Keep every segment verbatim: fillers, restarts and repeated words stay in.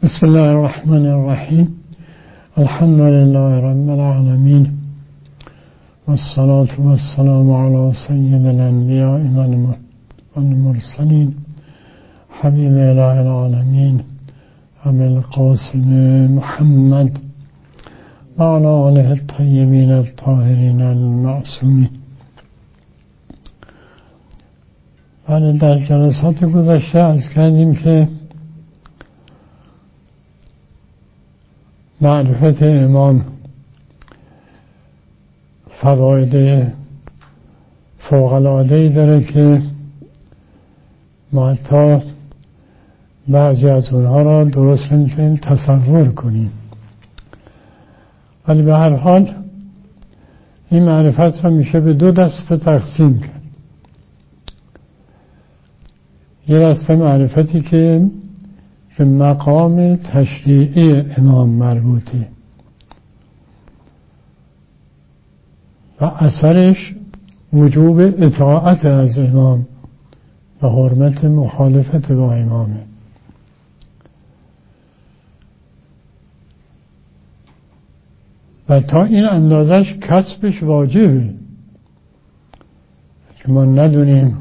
بسم الله الرحمن الرحیم. الحمد لله رب العالمین والصلاة والسلام على سید الانبیاء والمرسلین حبیب اله العالمین ابی القاسم محمد و علی آله الطیبین الطاهرین المعصومین. ولی در جلسات گذشته عرض کردیم که معرفت امام فواید فوق‌العاده‌ای داره که ما حتی بعضی از اونها را درست نمیتونیم تصور کنیم، ولی به هر حال این معرفت را میشه به دو دسته تقسیم کرد. یه دسته معرفتی که به مقام تشریعی امام مربوطه و اثرش وجوب اطاعت از امام و حرمت مخالفت با امامه. و تا این اندازش کسبش واجبه که ما ندونیم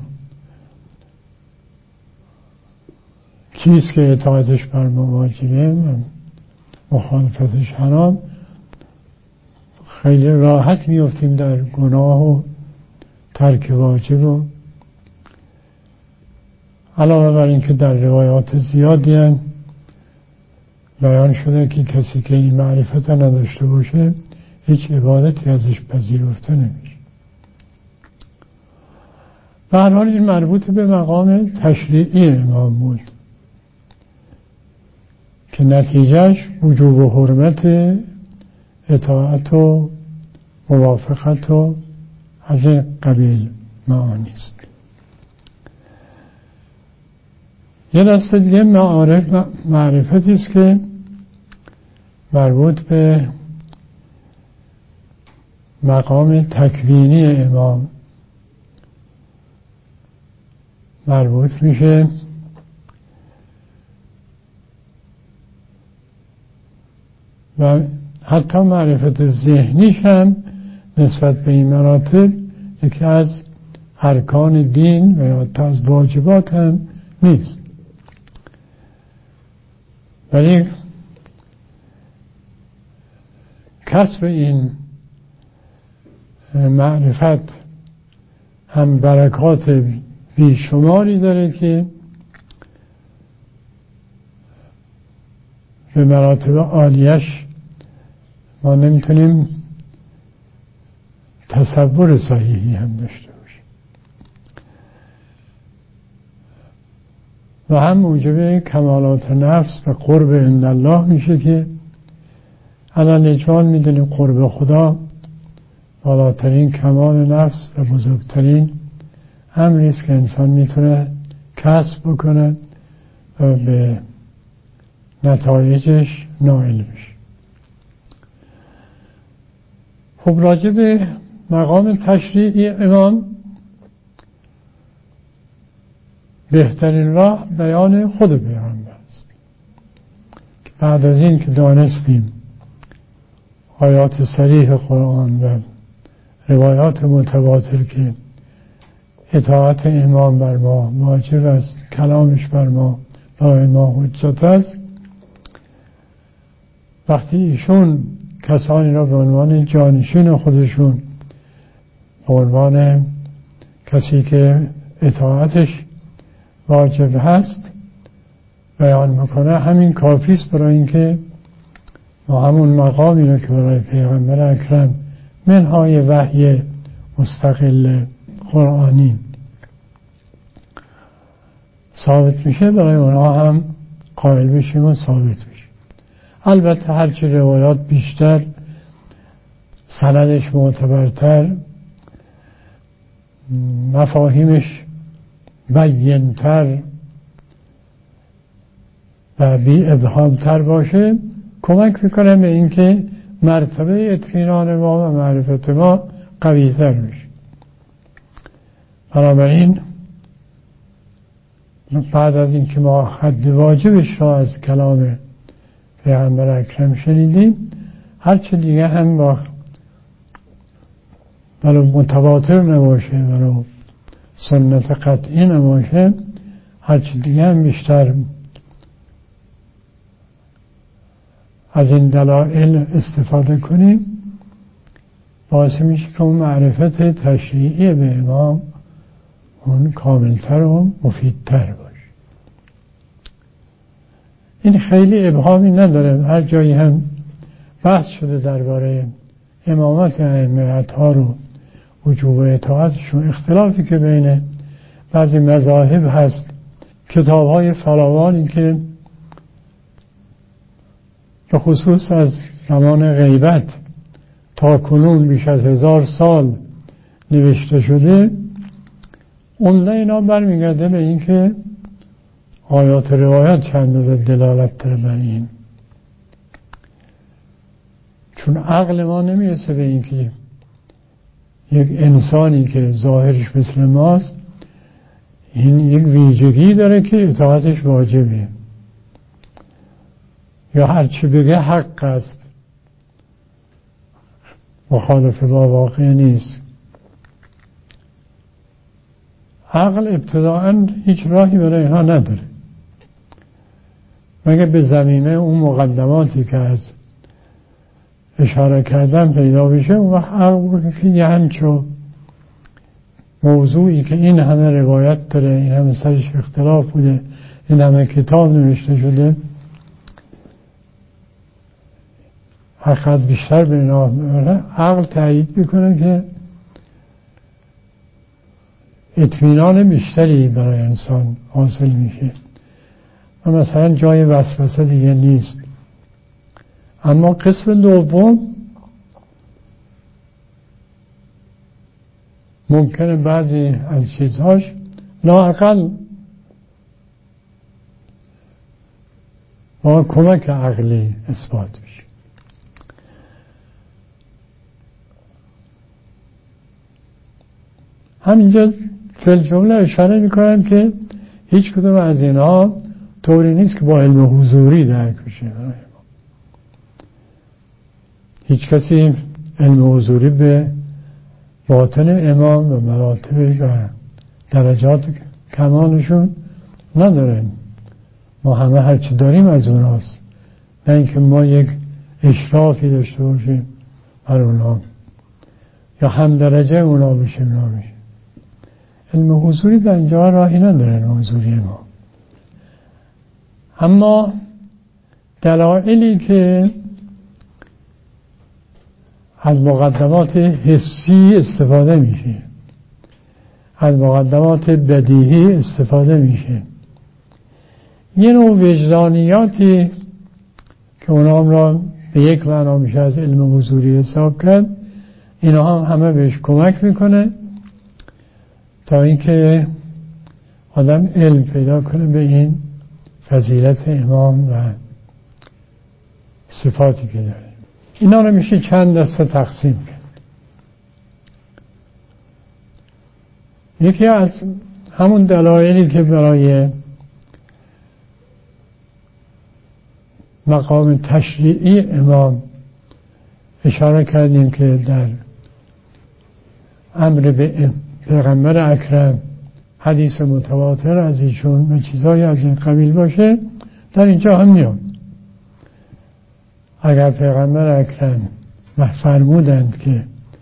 چیز که اطاعتش بر ما واجبه مخالفتش حرام، خیلی راحت میافتیم در گناه و ترک واجب. و علاوه بر این که در روایات زیادی هم بیان شده که کسی که این معرفت نداشته باشه هیچ عبادتی ازش پذیرفته نمیشه. به هر حال این مربوط به مقام تشریعی امام بود که نتیجهش وجوب و حرمت اطاعت و موافقت و از این قبیل معانی است. یه دسته دیگه معارف معرفتی است که مربوط به مقام تکوینی امام مربوط میشه و حتی معرفت ذهنیش هم نسبت به این مراتب یکی از ارکان دین و یا حتی از واجبات هم نیست، ولی کسب این معرفت هم برکات بیشماری داره که به مراتب عالیش ما نمیتونیم تصور صحیحی هم داشته باشیم و هم موجب کمالات نفس و قرب عندالله میشه که علل اجمال میدونیم قرب خدا بالاترین کمال نفس و بزرگترین امری است که انسان میتونه کسب بکنه و به نتایجش نائل بشه. خب راجع به مقام تشریعی امام بهترین راه بیان خود پیغمبر است. بعد از این که دانستیم آیات صریح قرآن و روایات متواتر که اطاعت امام بر ما واجب است، کلامش بر ما برای ما حجت است، وقتی ایشون کسانی را به عنوان جانشین خودشون به عنوان کسی که اطاعتش واجب هست بیان میکنه، همین کافی است برای اینکه ما همون مقامی رو که برای پیغمبر اکرم منهای وحی مستقل قرآنی ثابت میشه برای اونها هم قائل بشیم و ثابت بشیم. البته هرچی روایات بیشتر، سندش معتبرتر، مفاهیمش بین‌تر و بی ابهام‌تر باشه کمک میکنه به اینکه مرتبه اطمینان ما و معرفت ما قوی‌تر بشه. بنابراین بعد از اینکه ما حد واجبش را از کلام پیغمبر اکرم شنیدیم، هر چه دیگه هم با ولو متواتر نباشه ولو سنت قطعی نباشه، هر چه دیگه هم بیشتر از این دلایل استفاده کنیم باعث میشه که اون معرفت تشریعی به امام اون کاملتر و مفیدتر باشه. این خیلی ابهامی نداره، هر جایی هم بحث شده درباره امامت ائمه اطهار و وجوب اطاعتشون. اختلافی که بین بعضی مذاهب هست، کتاب های فراوانی که به خصوص از زمان غیبت تا کنون بیش از هزار سال نوشته شده، اون اینا برمیگرده به این که آیات روایات چند از دلالت داره بر این، چون عقل ما نمیرسه به این که یک انسانی که ظاهرش مثل ماست این یک ویژگی داره که اطاعتش واجبه یا هرچی بگه حق است، مخالف با واقع نیست. عقل ابتداعاً هیچ راهی برای اینها نداره مگه به زمینه اون مقدماتی که از اشاره کردن پیدا بشه. اون وقت عقل که یه همچو موضوعی که این همه روایت داره، این همه سرش اختلاف بوده، این همه کتاب نوشته شده، حقیقت بیشتر به اینا عقل تایید میکنه که اطمینان بیشتری برای انسان حاصل میشه و مثلا جای وسوسه دیگه نیست. اما قسم دوم ممکنه بعضی از چیزهاش لااقل با کمک عقلی اثبات بشه. همینجا فی جمله اشاره میکنم که هیچ کدوم از اینها طوری نیست که با علم حضوری درک بشه. هیچ کسی علم حضوری به باطن امام و مراتب و درجات کمالشون نداره. ما همه هرچی داریم از اوناست، نه اینکه ما یک اشرافی داشته باشیم بر اونا یا هم درجه اونا بشیم. اونا بشیم علم حضوری در اینجا راهی نداره، علم حضوری ما. اما دلایلی که از مقدمات حسی استفاده میشه، از مقدمات بدیهی استفاده میشه، یه نوع وجدانیاتی که اونا هم را به یک معنا میشه از علم حضوری حساب کرد، اینا هم همه بهش کمک میکنه تا اینکه آدم علم پیدا کنه به این فضیلت امام و صفاتی که داره. اینا رو میشه چند دسته تقسیم کرد. یکی از همون دلایلی که برای مقام تشریعی امام اشاره کردیم که در امر به پیغمبر اکرم حدیث متواتر از ایشون و چیزهای از این قبیل باشه، در اینجا هم میاد. اگر پیغمبر اکرم فرمودند که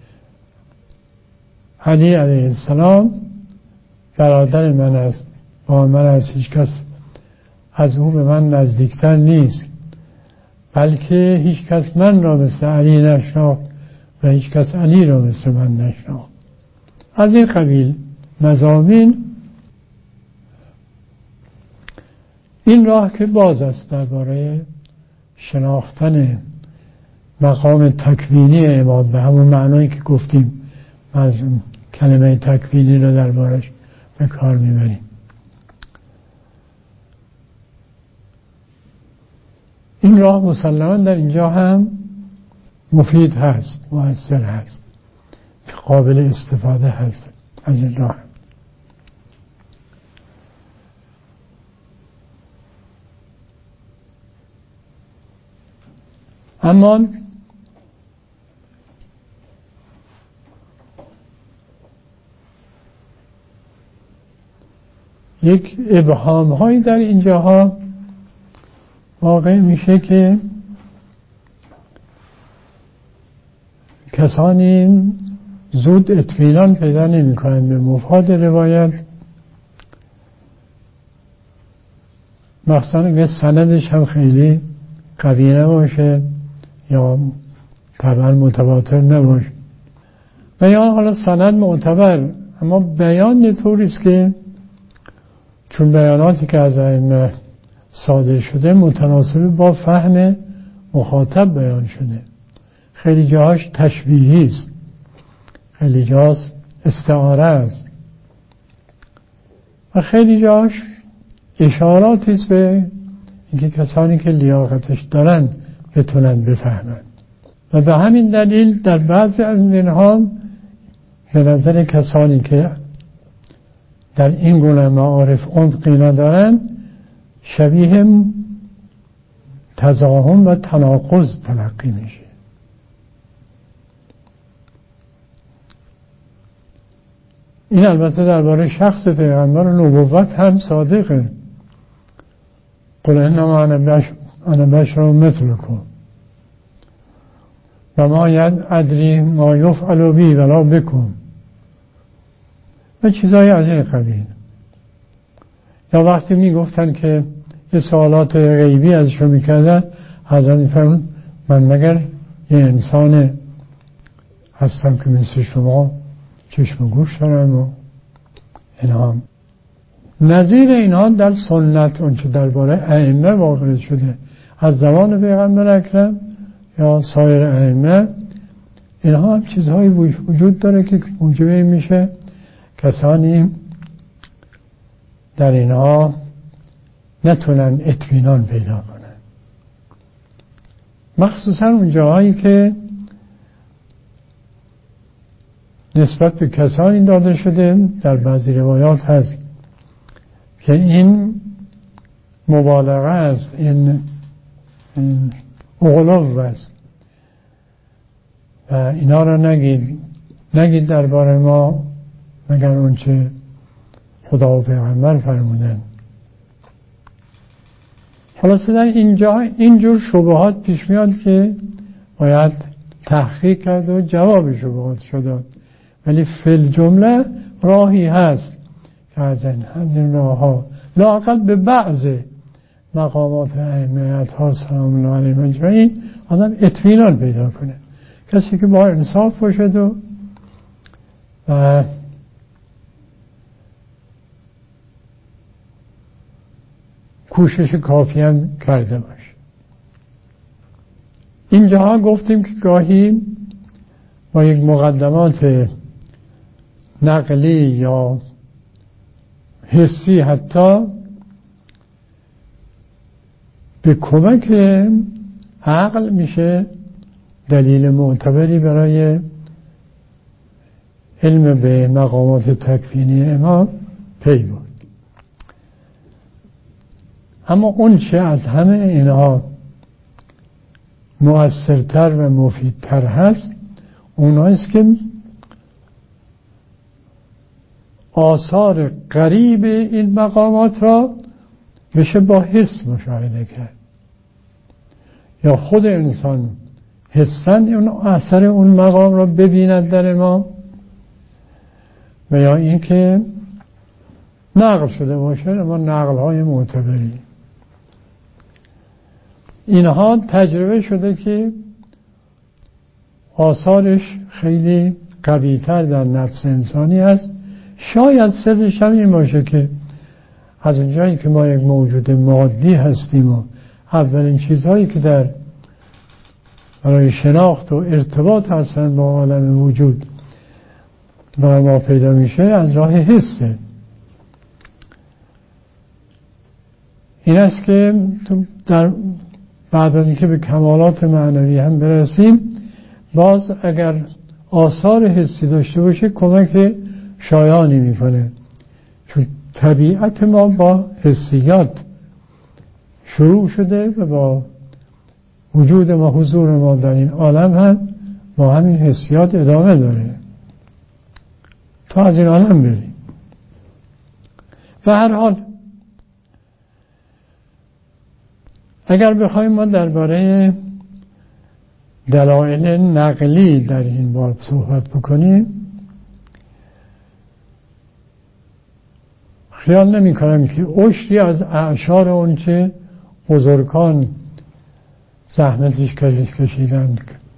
علی علیه السلام برادر من است، با من از هیچ کس از او به من نزدیکتر نیست، بلکه هیچ کس من را مثل علی نشناخت و هیچ کس علی را مثل من نشناخت، از این قبیل مضامین، این راه که باز است درباره شناختن مقام تکوینی امام به همون معنایی که گفتیم از کلمه تکوینی رو دربارش به کار میبریم. این راه مسلماً در اینجا هم مفید هست، مؤثر هست، قابل استفاده هست از این راه. اما یک ابهام هایی در اینجاها واقع میشه که کسانی زود اطمینان پیدا نمی کنند به مفاد روایت، مخصوصا اگه سندش هم خیلی قوی نباشه یا طبعا متواتر نباشه، و یا حالا سند معتبر اما بیان طوریست که چون بیاناتی که از ائمه صادر شده متناسب با فهم مخاطب بیان شده، خیلی جاهاش تشبیهی است، خیلی جاهاش استعاره است و خیلی جاهاش اشاراتی است به اینکه کسانی که لیاقتش دارن بتونن بفهمند. و به همین دلیل در بعضی از اینها به نظر کسانی که در این گونه معارف عمقی ندارن شبیه تزاحم و تناقض تلقی میشه. این البته درباره شخص پیغمبر و نبوت هم صادقه. قل انما انا بشر مثلکم و ما ادری ما یفعل بی ولا بکم و چیزای از این قبیل. یا وقتی میگفتن که یه سوالات غیبی ازشون میکردن، حضرت میفرمون من مگر یه انسان هستم که مثل شما چشم و گوش دارم و اینها. نظیر اینها در سنت اونچه درباره ائمه واقع شده از زمان پیغمبر اکرم یا سایر ائمه، اینها هم چیزهایی وجود داره که موجب میشه کسانی در اینها نتونن اطمینان پیدا کنن، مخصوصا اون جاهایی که نسبت به کسانی داده شده. در بعضی روایات هست که این مبالغه است، این, این اغلو است و اینا را نگید نگید درباره ما مگر اونچه خدا و پیغمبر فرمودن. خلاصه در اینجا اینجور شبهات پیش میاد که باید تحقیق کرد و جواب شبهات شد، ولی فی الجمله راهی هست که از این راه ها لااقل به بعض مقامات ائمه ها سلام الله علیهم اجمعین آدم اطمینان پیدا کنه. کسی که با انصاف باشد و, و کوشش کافی هم کرده باشه. اینجاها گفتیم که گاهی با یک مقدمات نقلی یا حسی حتی به کمک عقل میشه دلیل معتبری برای علم به مقامات تکوینی امام پی برد. اما اون چه از همه اینها مؤثرتر و مفیدتر هست اونایست که آثار قریب این مقامات را بشه با حس مشاهده کرد، یا خود انسان حسن اون اثر اون مقام را ببیند در ما، و یا اینکه نقل شده باشه اما نقل های معتبری. اینها تجربه شده که آثارش خیلی قوی‌تر در نفس انسانی است. شاید سرش هم این باشه که از اونجایی که ما یک موجود مادی هستیم و اولین چیزهایی که در برای شناخت و ارتباط هستن با عالم وجود برای ما پیدا میشه از راه حسه. این است که در بعد از اینکه به کمالات معنوی هم برسیم باز اگر آثار حسی داشته باشه کمک شایانی میکنه، چون طبیعت ما با حسیات شروع شده و با وجود ما، حضور ما در این عالم هم با همین حسیات ادامه داره تا از این عالم بریم. به هر حال اگر بخوایم ما درباره دلایل نقلی در این باب صحبت بکنیم، خیال نمی کنم که عشری از اعشار اون که بزرگان زحمتش کشیدند،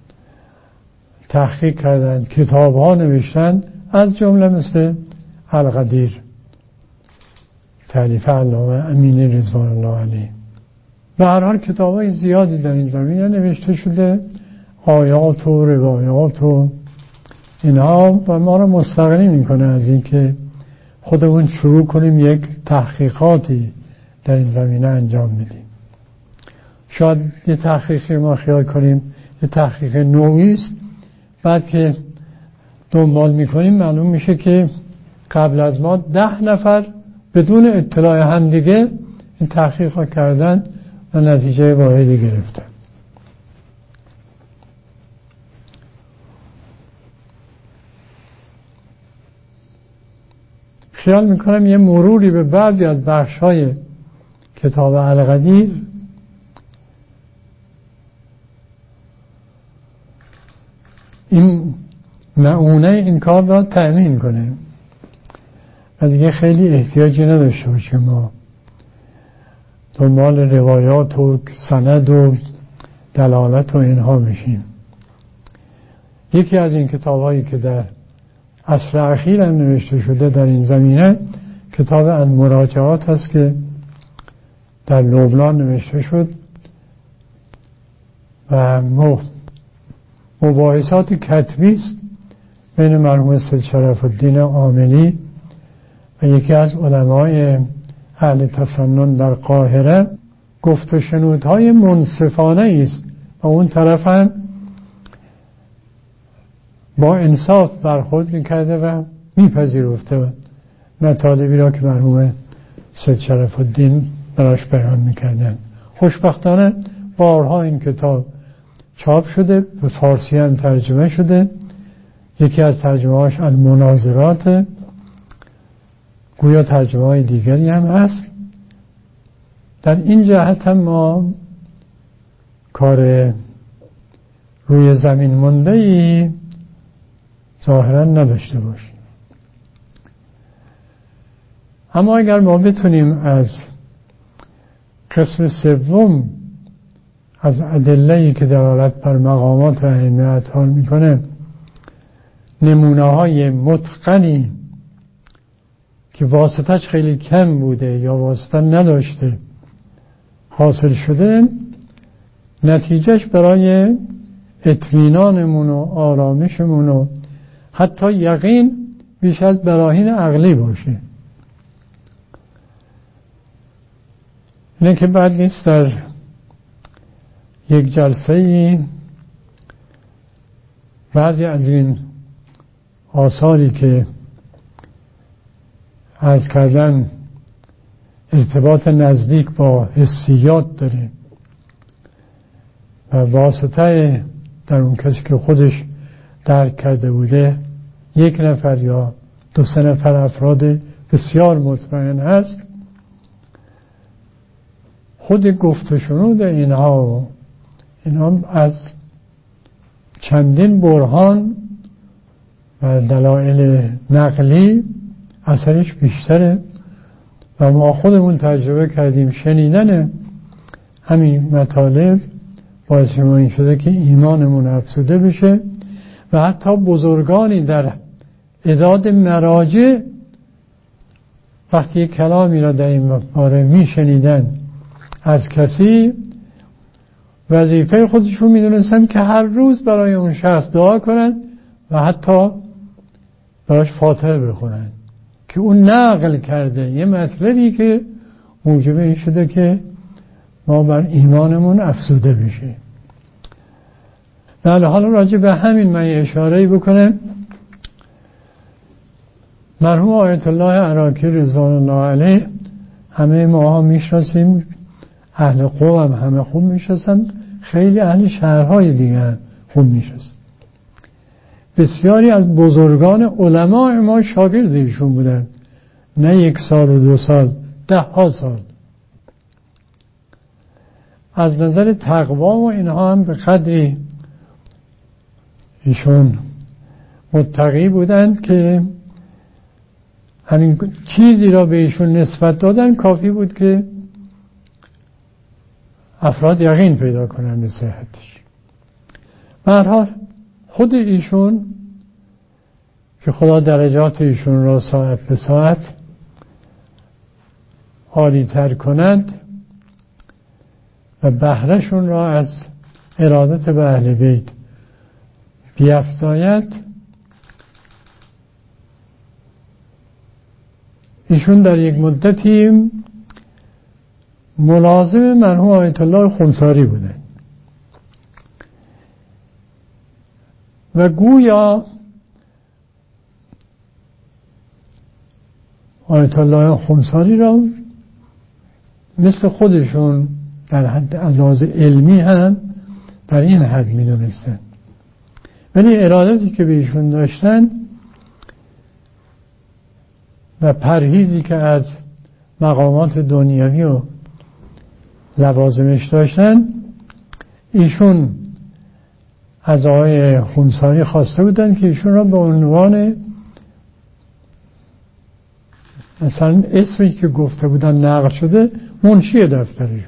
تحقیق کردند، کتاب ها نوشتند، از جمله مثل القدیر تالیف علامه امینی رضوان الله علیه. به هر حال کتاب های زیادی در این زمینه نوشته شده، آیات و روایات و اینها، و ما را مستغنی میکنه از این که خودمون شروع کنیم یک تحقیقاتی در این زمینه انجام بدیم. شاید یه تحقیقی ما خیال کنیم یه تحقیق نوعی است، بعد که دنبال میکنیم معلوم میشه که قبل از ما ده نفر بدون اطلاع همدیگه این تحقیق ها کردن و نتیجه واحدی گرفتن. خیال میکنم یه مروری به بعضی از بخش‌های کتاب القدیر این معونه این کار را تأمین کنه و دیگه خیلی احتیاجی نداشته باشیم ما دنبال روایات و سند و دلالت و اینها بشیم. یکی از این کتاب هایی که در عصر اخیر هم نوشته شده در این زمینه کتاب المراجعات هست که در لبنان نوشته شد و مباحثات کتبی است بین مرحوم سید شرف الدین عاملی و یکی از علمای اهل تسنن در قاهره. گفت و شنودهای منصفانه است و اون طرف هم با انصاف برخورد میکرده و میپذیرفته مطالبی را که مرحوم سید شرف الدین براش بیان میکردن. خوشبختانه بارها این کتاب چاپ شده، به فارسی هم ترجمه شده. یکی از ترجمه هاش المناظرات، گویا ترجمه های دیگری هم هست. در این جهت هم ما کار روی زمین مونده ای ظاهرا نداشته باشیم. اما اگر ما بتونیم از قسم سوم از ادله‌ای که دلالت بر مقامات و اهمیت ها میکنه نمونه های متقنی که واسطش خیلی کم بوده یا واسطه نداشته حاصل شده، نتیجهش برای اطمینانمون و آرامشمون و حتی یقین بیش از براهین عقلی باشه. اینه که بعد نیست در یک جلسه ای بعضی از این آثاری که عرض کردن ارتباط نزدیک با حسیات داره و واسطه در اون کسی که خودش درک کرده بوده یک نفر یا دو سه نفر افراد بسیار مطمئن هست، خود گفت و شنود اینها اینها از چندین برهان و دلایل نقلی اثرش بیشتره و ما خودمون تجربه کردیم. شنیدن همین مطالب باعث ما این شده که ایمانمون افزوده بشه و حتی بزرگانی در اعداد مراجع وقتی یک کلامی را در این باره می شنیدن از کسی، وظیفه خودشون می دونستن که هر روز برای اون شخص دعا کنن و حتی براش فاتحه بخونن که اون نقل کرده یه مطلبی که موجب این شده که ما بر ایمانمون افزوده بشه. بله، حالا راجع به همین من اشاره‌ای بکنم. مرحوم آیت الله عراقی رضوان الله علیه همه ما ها میشناسیم، اهل قوم هم همه خوب میشناسن، خیلی اهل شهرهای دیگه خوب میشست. بسیاری از بزرگان علماء ما شاگرد ایشون بودن، نه یک سال و دو سال، ده ها سال. از نظر تقوا و اینها هم به قدری ایشون متقی بودند که همین چیزی را به ایشون نسبت دادن کافی بود که افراد یقین پیدا کنند به صحتش. به هر حال خود ایشون که خدا درجات ایشون را ساعت به ساعت عالی تر کنند و بهرهشون را از ارادت به اهل بیت بیفزاید، ایشون در یک مدتی ملازم مرحوم آیت الله خمساری بودند و گویا آیت الله خمساری را مثل خودشون در حد لحاظ علمی هم در این حد می دونستن، ولی ارادتی که به ایشون داشتن و پرهیزی که از مقامات دنیوی و لوازمش داشتن، ایشون از آقای خمساری خواسته بودن که ایشون را به عنوان مثلا اسمی که گفته بودن نقل شده منشی دفترشون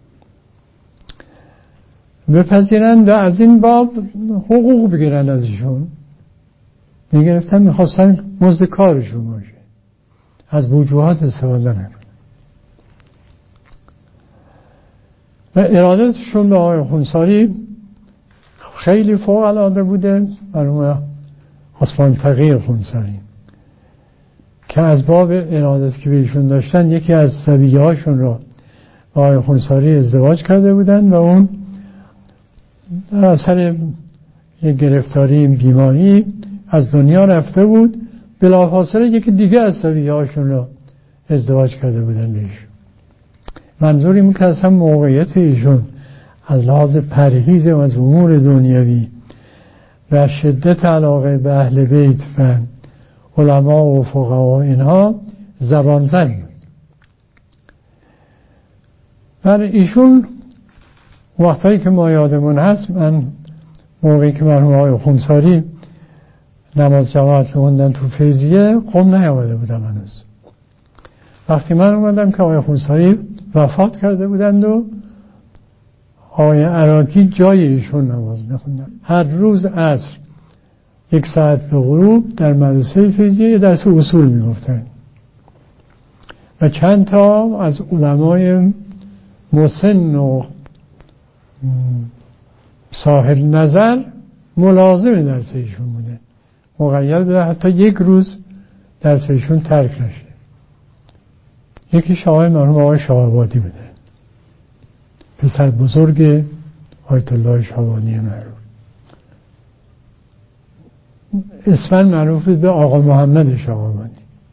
بپذیرند و از این باب حقوق بگیرن از ایشون. میگرفتن میخواستن مزد کارشون باشه، از وجوهات استفاده نکنن. و ارادتشون به آقای خمساری خیلی فوق العاده بوده. مرحوم عثمان تقی خمساری که از باب ارادت که بهشون داشتن، یکی از صبیه هاشون را با آقای خمساری ازدواج کرده بودن و اون در اثر یک گرفتاری بیماری از دنیا رفته بود. بلافاصله یکی دیگه از صبیه هاشون را ازدواج کرده بودن بهش. منظور این که اصلا موقعیت ایشون از لحاظ پرهیز و از امور دنیوی و شدت علاقه به اهل بیت و علما و فقها اینها زبان زن بود. برای ایشون وقتایی که ما یادمون هست، من موقعی که مرحوم آقای خمساری نماز جماعت می‌خوندن تو فیضیه قم نیامده بودم هنوز. وقتی من اومدم که آقای خمساری وفات کرده بودند و آقای عراقی جای ایشون نماز می‌خوندن، هر روز عصر یک ساعت به غروب در مدرسه فیضیه درس اصول می‌گفتن و چند تا از علمای مسن و صاحب نظر ملازم درس ایشون بوده، مقید بوده حتی یک روز درس ایشون ترک نشه. یکی آقای مرحوم آقای شاه‌آبادی بوده، پسر بزرگ آیت الله شاه‌آبادی معروف، اسماً معروف به آقا محمد شاه‌آبادی.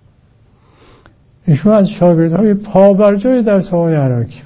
ایشون از شاگردهای پابرجای درس آقای عراقی بود.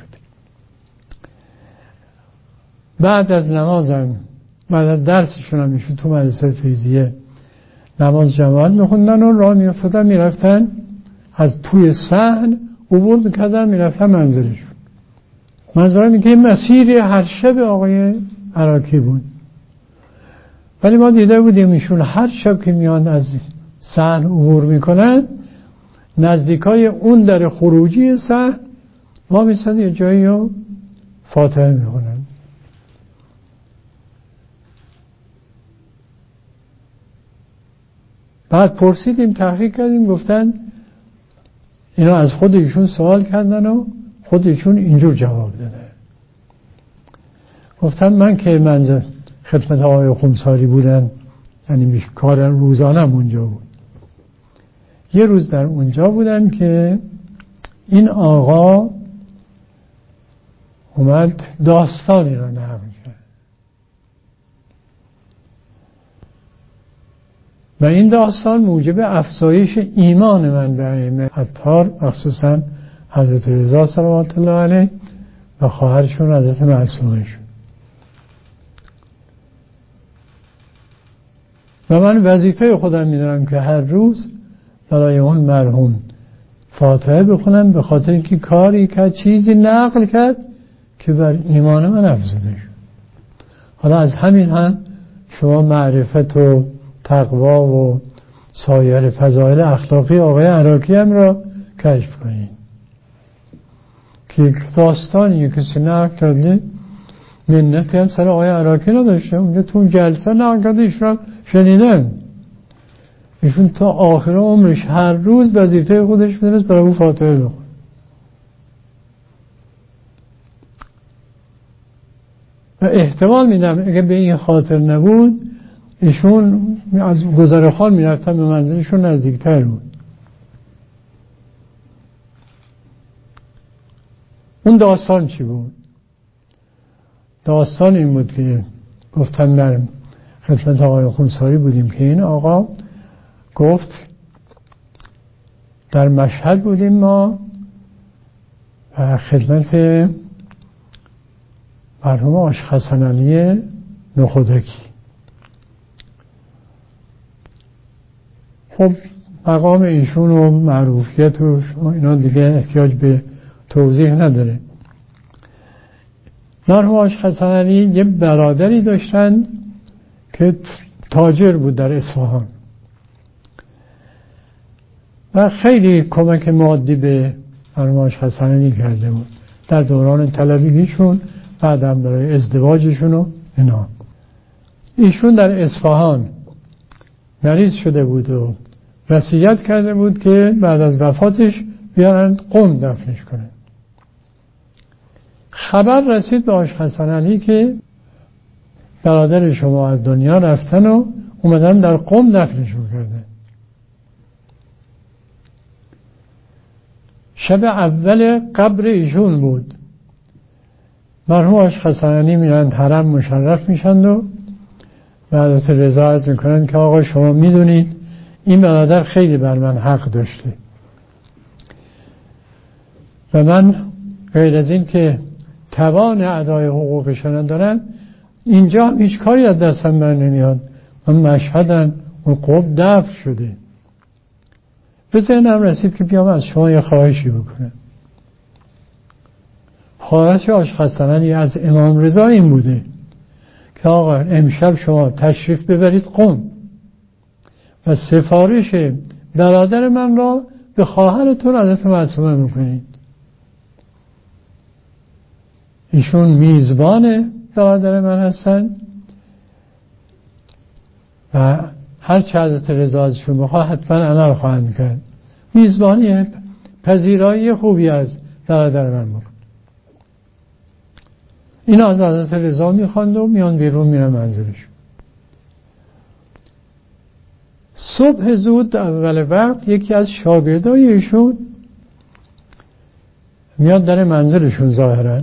بعد از نمازم بعد از درسشون هم ایشون تو مدرسه فیضیه نماز جماعت میخوندن و راه میافتادن میرفتن از توی صحن عبور میکردن میرفتن منزلشون. منظورم این که این مسیری هر شب آقای عراقی بود، ولی ما دیده بودیم ایشون هر شب که میان از صحن عبور میکنن نزدیکای اون در خروجی صحن ما میسن یه جایی رو فاتحه میخونن. بعد پرسیدیم، تحقیق کردیم، گفتن اینا از خود ایشون سوال کردن و خود ایشون اینجور جواب داده. گفتم من که منزل خدمت آقای خمساری بودم، یعنی کار روزانم اونجا بود، یه روز در اونجا بودم که این آقا اومد داستانی را نقل کرد و این داستان موجب افزایش ایمان من به ائمه عطار، مخصوصا حضرت رضا صلوات الله علیه و خواهرشون حضرت معصومه شد. و من وظیفه خودم میدونم که هر روز برای اون مرحوم فاتحه بخونم، به خاطر اینکه کاری کرد، چیزی نقل کرد که بر ایمان من افزوده شد. حالا از همین هم شما معرفت و تقوا و سایر فضایل اخلاقی آقای عراقی هم را کشف کنید که داستانی کسی نقل کرده منتی هم سر آقای عراقی نداشته، اونجا تو اون جلسه نقل کرده، ایشون شنیدن. ایشون تا آخر عمرش هر روز وظیفه خودش میدونست برای اون فاتحه بخونه. و احتمال میدم اگه به این خاطر نبود ایشون از گذرخان میرفتن به منزلشون نزدیکتر بود. اون داستان چی بود؟ داستان این بود که گفتم در خدمت آقای خونساری بودیم که این آقا گفت در مشهد بودیم ما و خدمت مرحوم آش حسن علی نخودکی. خب مقام ایشون و معروفیت و اینا دیگه احتیاج به توضیح نداره. مرحوم آش حسن علی یه برادری داشتن که تاجر بود در اصفهان و خیلی کمک مادی به مرحوم آش حسن علی کرده بود در دوران طلبگیشون، بعدم برای ازدواجشون و اینا. ایشون در اصفهان مریض شده بود و وصیت کرده بود که بعد از وفاتش بیارن قم دفنش کنن. خبر رسید به آش حسن علی که برادر شما از دنیا رفتن و اومدن در قم دفنشون کردن. شب اول قبر ایشون بود. مرحوم آش حسن علی میرن حرم مشرف میشند و بعد رضا عرض میکنن که آقا شما میدونید این برادر خیلی بر من حق داشته و من غیر از این که توان ادای حقوقشان ندارن، اینجا هیچ کاری از دستم بر نمیاد. من مشهدن و قم دفن شده. به ذهنم رسید که بیام از شما یه خواهشی بکنم. خواهش آش حسن علی از امام رضا این بوده که آقا امشب شما تشریف ببرید قم و سفارش برادر من را به خواهرتون حضرت معصومه میکنید. ایشون میزبان برادر من هستن و هر چه حضرت رضا ازشون بخواه حتما عمل خواهند کرد. میزبانی پذیرایی خوبی از برادر من بکن. این از حضرت رضا میخواند و میان بیرون میرن منزلش. صبح زود اول وقت یکی از شاگردای ایشون میاد در منزلشون ظاهرا.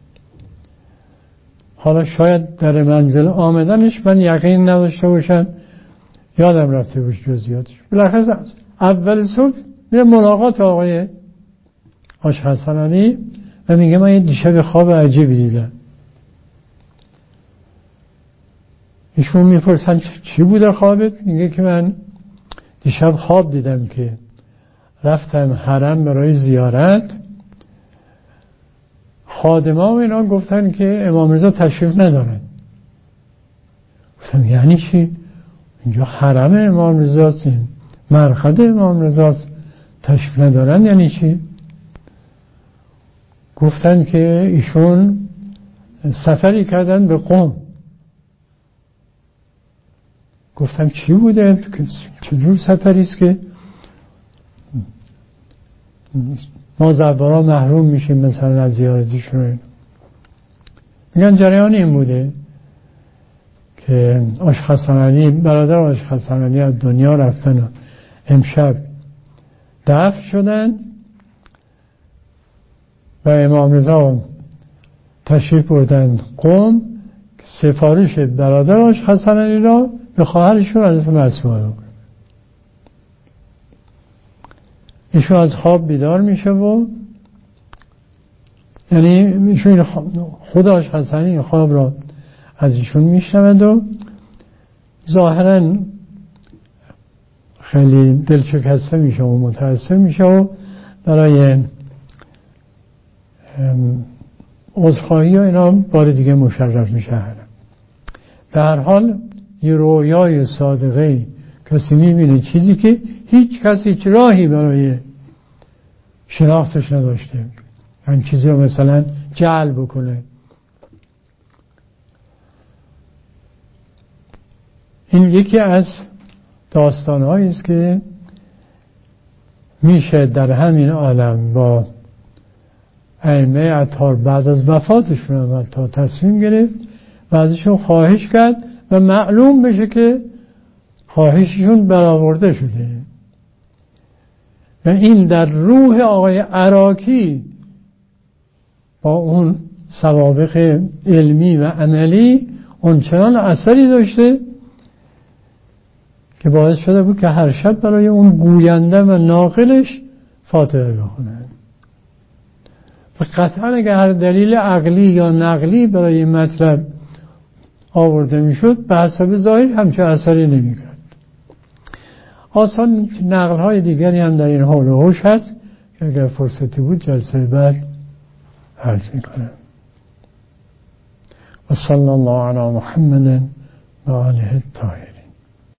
حالا شاید در منزل آمدنش من یقین نداشته باشم، یادم رفته باشه جزئیاتش. بالاخره اول صبح میره ملاقات آقای آش حسن علی و میگه من یه دیشب خواب عجیبی دیدم. ایشون میپرسن چی بوده خوابت؟ میگه که من دیشب خواب دیدم که رفتم حرم برای زیارت، خادما و اینا گفتن که امام رضا تشریف ندارن. گفتم یعنی چی؟ اینجا حرم امام رضاست، این مرقد امام رضاست، تشریف ندارن یعنی چی؟ گفتن که ایشون سفری کردن به قم. گفتم چی بوده؟ چجور سفری است که ما زبارا محروم میشیم مثلا از زیارتشون؟ میگن جریان این بوده که آش حسن علی، برادر آش حسن علی از دنیا رفتن و امشب دفن شدن و امام رضا تشریف بردن قم که سفارش برادر آش حسن علی را به خواهرشون حضرت معصومه بکنه. ایشون از خواب بیدار میشه و یعنی ایشون خداش حسن این خواب را از ایشون میشنود و ظاهرا خیلی دلشکسته میشه و متأثر میشه و برای عذرخواهی و اینا بار دیگه مشرف میشه. به هر حال یه رویای صادقه کسی میبینه چیزی که هیچ کسی هیچ راهی برای شناختش نداشته، این چیزی رو مثلا جعل بکنه. این یکی از داستان‌هایی است که میشه در همین عالم با ائمه اطهار بعد از وفاتشون تا تصمیم گرفت و ازشون خواهش کرد و معلوم بشه که خواهششون برآورده شده. و این در روح آقای عراقی با اون سوابق علمی و عملی اونچنان اثری داشته که باعث شده بود که هر شب برای اون گوینده و ناقلش فاتحه بخونه. و قطعا اگر هر دلیل عقلی یا نقلی برای این مطلب آورده میشد به حسب ظاهر همچه اثری نمیکرد. آسان نقل های دیگری هم در این حال و حوش هست که اگر فرصتی بود جلسه بعد عرض میکنم. و صلی الله علی محمد و آله الطاهرین.